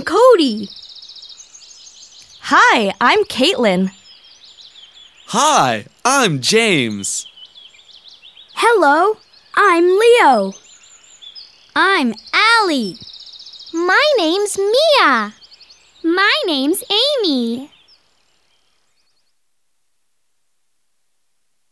Cody. Hi, I'm Caitlin. Hi, I'm James. Hello, I'm Leo. I'm Allie. My name's Mia. My name's Amy.